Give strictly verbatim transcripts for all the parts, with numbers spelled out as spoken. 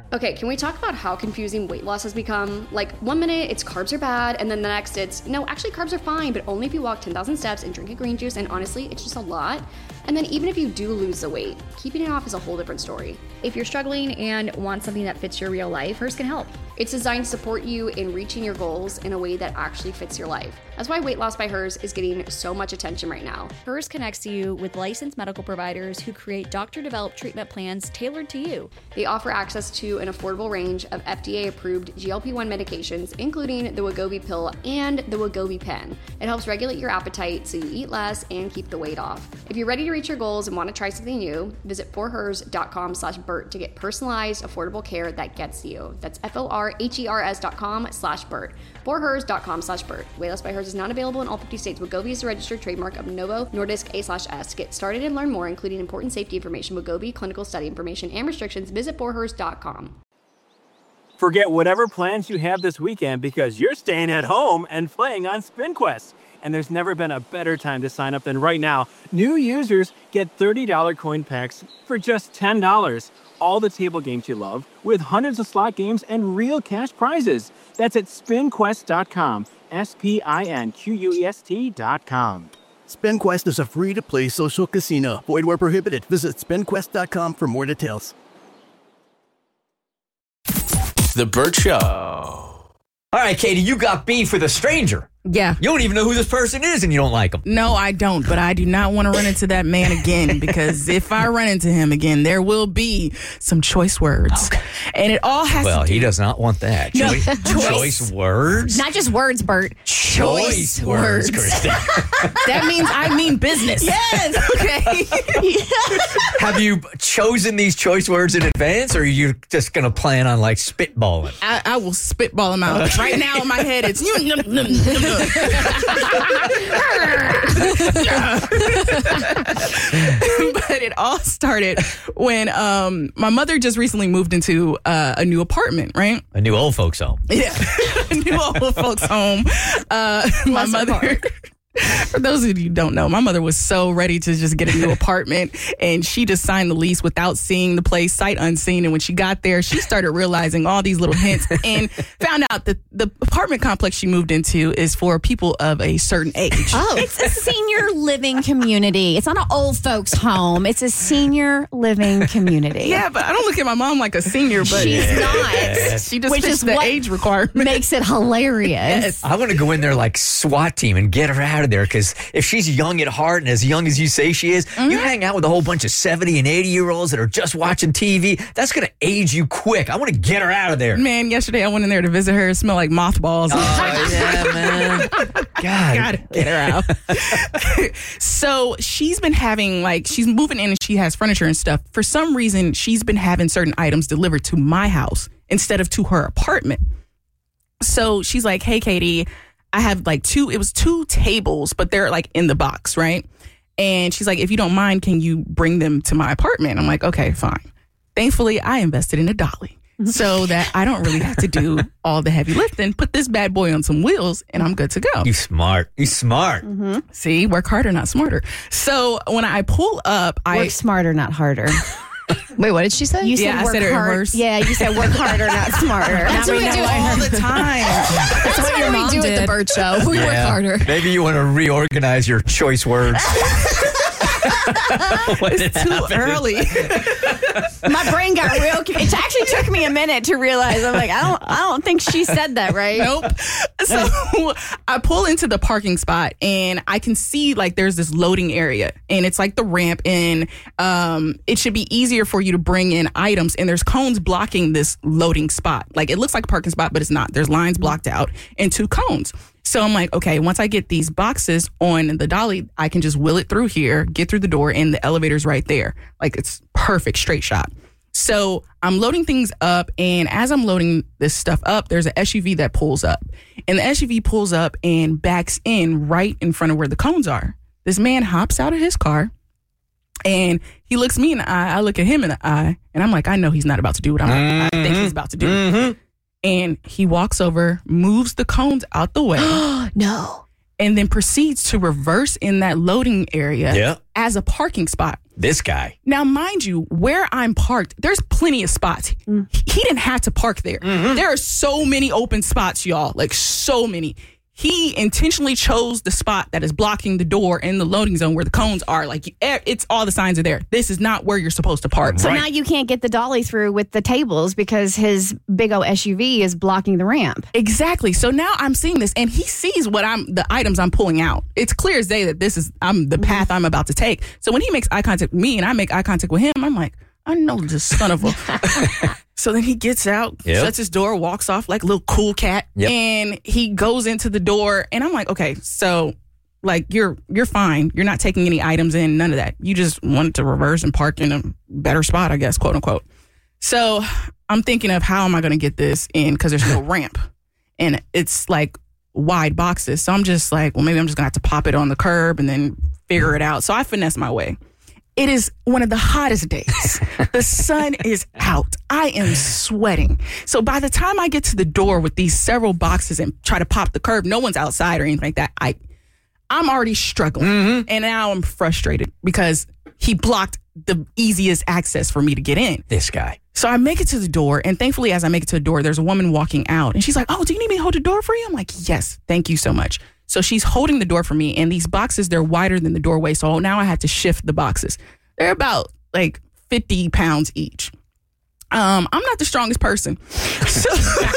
Okay, can we talk about how confusing weight loss has become? Like, one minute it's carbs are bad, and then the next it's, no, actually carbs are fine, but only if you walk ten thousand steps and drink a green juice, and honestly, it's just a lot. And then even if you do lose the weight, keeping it off is a whole different story. If you're struggling and want something that fits your real life, Hers can help. It's designed to support you in reaching your goals in a way that actually fits your life. That's why Weight Loss by Hers is getting so much attention right now. Hers connects you with licensed medical providers who create doctor-developed treatment plans tailored to you. They offer access to an affordable range of F D A-approved G L P one medications, including the Wegovy pill and the Wegovy pen. It helps regulate your appetite so you eat less and keep the weight off. If you're ready to reach your goals and want to try something new, visit forhers.com slash Bert to get personalized, affordable care that gets you. That's F-O-R-H-E-R-S dot com slash Bert. forhers.com slash Bert. Weight Loss by Hers is not available in all fifty states. Wegovy is a registered trademark of Novo Nordisk A slash S. To get started and learn more, including important safety information, Wegovy, clinical study information, and restrictions, visit forhers dot com. Forget whatever plans you have this weekend because you're staying at home and playing on SpinQuest. And there's never been a better time to sign up than right now. New users get thirty dollars coin packs for just ten dollars. All the table games you love with hundreds of slot games and real cash prizes. That's at spin quest dot com. S P I N Q U E S T dot com. SpinQuest is a free-to-play social casino. Void where prohibited. Visit spin quest dot com for more details. The Bert Show. All right, Katie, you got beef with a stranger. Yeah. You don't even know who this person is and you don't like him. No, I don't, but I do not want to run into that man again because if I run into him again, there will be some choice words. Okay. And it all has well, to do... he does not want that. No. Choice, Choice. choice words? Not just words, Bert. Choice, Choice words, words. Kristen. That means I mean business. Yes. Okay. Have you chosen these choice words in advance or are you just going to plan on like spitballing? I, I will spitball them out. Right now in my head, it's... But it all started when um, my mother just recently moved into uh, a new apartment, right? A new old folks home. Yeah, a new old folks home. Uh, my mother... For those of you who don't know, my mother was so ready to just get a new apartment, and she just signed the lease without seeing the place, sight unseen. And when she got there, she started realizing all these little hints and found out that the apartment complex she moved into is for people of a certain age. Oh, it's a senior living community. It's not an old folks home. It's a senior living community. Yeah, but I don't look at my mom like a senior, but she's Yeah. not. she just Which fits is the what age requirement. Makes it hilarious. Yes. I want to go in there like SWAT team and get her out of there because if she's young at heart and as young as you say she is, Mm-hmm. you hang out with a whole bunch of seventy and eighty year olds that are just watching T V. That's going to age you quick. I want to get her out of there. Man, yesterday I went in there to visit her. It smelled like mothballs. Oh, yeah, man. God. Gotta get her out. So she's been having, like, she's moving in and she has furniture and stuff. For some reason, she's been having certain items delivered to my house instead of to her apartment. So she's like, hey, Katie, I have like two, it was two tables, but they're like in the box, right? And she's like, if you don't mind, can you bring them to my apartment? I'm like, okay, fine. Thankfully, I invested in a dolly so that I don't really have to do all the heavy lifting. Put this bad boy on some wheels and I'm good to go. You smart. You smart. Mm-hmm. See, work harder, not smarter. So when I pull up, I Work smarter, not harder. Wait, what did she say? You said Yeah, I work said it in hard. reverse. Yeah, you said work harder, not smarter. That's what we do all the time. That's what your mom do did. at the Bert Show. We work Yeah. harder. Maybe you want to reorganize your choice words. It's too early. My brain got real. It actually took me a minute to realize. I'm like, I don't, I don't think she said that right. Nope. So I pull into the parking spot and I can see like there's this loading area and it's like the ramp and um, it should be easier for you to bring in items and there's cones blocking this loading spot. Like it looks like a parking spot, but it's not. There's lines blocked out and two cones. So I'm like, okay, once I get these boxes on the dolly, I can just wheel it through here, get through the door, and the elevator's right there. Like it's perfect straight shot. So I'm loading things up, and as I'm loading this stuff up, there's an S U V that pulls up. And the S U V pulls up and backs in right in front of where the cones are. This man hops out of his car, and he looks me in the eye. I look at him in the eye, and I'm like, I know he's not about to do what I'm, mm-hmm. I think he's about to do. Mm-hmm. And he walks over, moves the cones out the way. No. And then proceeds to reverse in that loading area Yeah. as a parking spot. This guy. Now, mind you, where I'm parked, there's plenty of spots. Mm. He didn't have to park there. Mm-hmm. There are so many open spots, y'all. Like, so many. He intentionally chose the spot that is blocking the door in the loading zone where the cones are. Like, it's all the signs are there. This is not where you're supposed to park. So right. now you can't get the dolly through with the tables because his big old S U V is blocking the ramp. Exactly. So now I'm seeing this, and he sees what I'm, the items I'm pulling out. It's clear as day that this is I'm the path I'm about to take. So when he makes eye contact with me and I make eye contact with him, I'm like, I know this son of a. So then he gets out, yep. shuts his door, walks off like a little cool cat, yep. and he goes into the door. And I'm like, okay, so like you're you're fine. You're not taking any items in, none of that. You just wanted to reverse and park in a better spot, I guess, quote unquote. So I'm thinking of how am I going to get this in because there's no ramp and it's like wide boxes. So I'm just like, well, maybe I'm just going to have to pop it on the curb and then figure it out. So I finesse my way. It is one of the hottest days. The sun is out. I am sweating. So by the time I get to the door with these several boxes and try to pop the curb, no one's outside or anything like that. I, I'm already struggling. Mm-hmm. And now I'm frustrated because he blocked the easiest access for me to get in. This guy. So I make it to the door. And thankfully, as I make it to the door, there's a woman walking out. And she's like, oh, do you need me to hold the door for you? I'm like, yes, thank you so much. So she's holding the door for me, and these boxes, they're wider than the doorway. So now I had to shift the boxes. They're about like fifty pounds each. Um, I'm not the strongest person. So,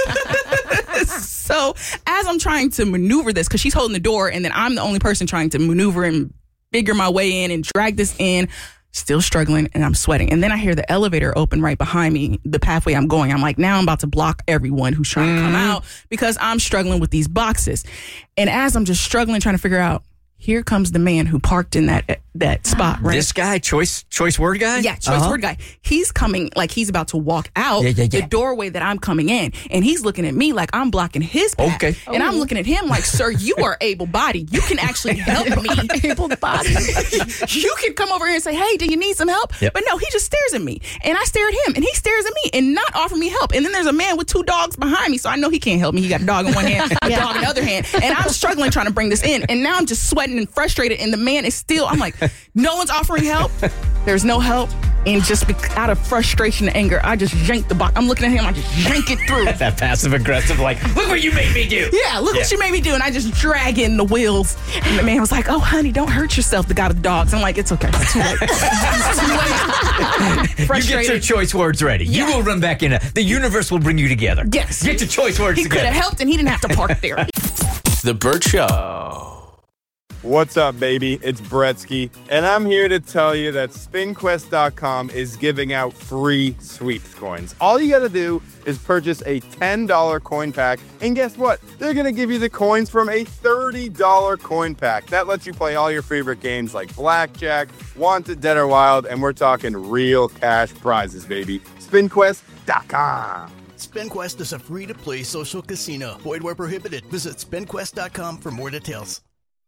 so as I'm trying to maneuver this, because she's holding the door, and then I'm the only person trying to maneuver and figure my way in and drag this in, still struggling, and I'm sweating. And then I hear the elevator open right behind me, the pathway I'm going. I'm like, now I'm about to block everyone who's trying to come out because I'm struggling with these boxes. And as I'm just struggling, trying to figure out, here comes the man who parked in that that spot. Right? This guy, choice choice word guy? Yeah, choice uh-huh. word guy. He's coming, like he's about to walk out yeah, yeah, yeah. the doorway that I'm coming in. And he's looking at me like I'm blocking his path. Okay. And oh. I'm looking at him like, sir, you are able-bodied. You can actually help me. Able-bodied. You can come over here and say, hey, do you need some help? Yep. But no, he just stares at me. And I stare at him. And he stares at me and not offer me help. And then there's a man with two dogs behind me. So I know he can't help me. He got a dog in one hand, a yeah. dog in the other hand. And I'm struggling trying to bring this in. And now I'm just sweating and frustrated. And the man is still, I'm like, no one's offering help. There's no help. And just be, out of frustration and anger, I just yank the box. I'm looking at him, I just yank it through. That passive aggressive, like, look what you made me do. Yeah, look yeah. what you made me do. And I just drag in the wheels. And the man was like, oh, honey, don't hurt yourself, the guy with the dogs. I'm like, it's okay. It's too late. It's too late. Frustrated. You get your choice words ready. Yeah. You will run back in. A, the universe will bring you together. Yes. Get your choice words he together. He could have helped and he didn't have to park there. The Burt Show. What's up, baby? It's Bretsky, and I'm here to tell you that spin quest dot com is giving out free sweeps coins. All you gotta do is purchase a ten dollar coin pack, and guess what? They're gonna give you the coins from a thirty dollar coin pack. That lets you play all your favorite games like Blackjack, Wanted, Dead or Wild, and we're talking real cash prizes, baby. spin quest dot com. SpinQuest is a free-to-play social casino. Void where prohibited. Visit spin quest dot com for more details.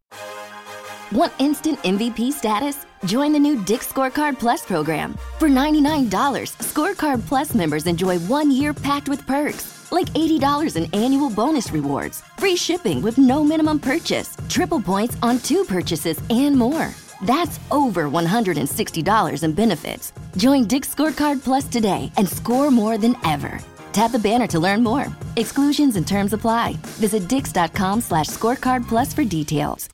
Want instant M V P status? Join the new Dick's Scorecard Plus program. For ninety-nine dollars, Scorecard Plus members enjoy one year packed with perks, like eighty dollars in annual bonus rewards, free shipping with no minimum purchase, triple points on two purchases, and more. That's over one hundred sixty dollars in benefits. Join Dick's Scorecard Plus today and score more than ever. Tap the banner to learn more. Exclusions and terms apply. Visit dix.com slash scorecard plus for details.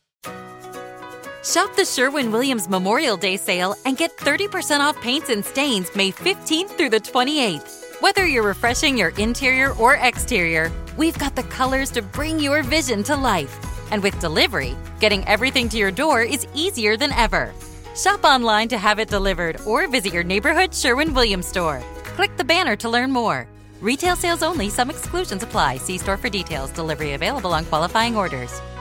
Shop the Sherwin-Williams Memorial Day sale and get thirty percent off paints and stains May fifteenth through the twenty-eighth. Whether you're refreshing your interior or exterior, we've got the colors to bring your vision to life. And with delivery, getting everything to your door is easier than ever. Shop online to have it delivered or visit your neighborhood Sherwin-Williams store. Click the banner to learn more. Retail sales only. Some exclusions apply. See store for details. Delivery available on qualifying orders.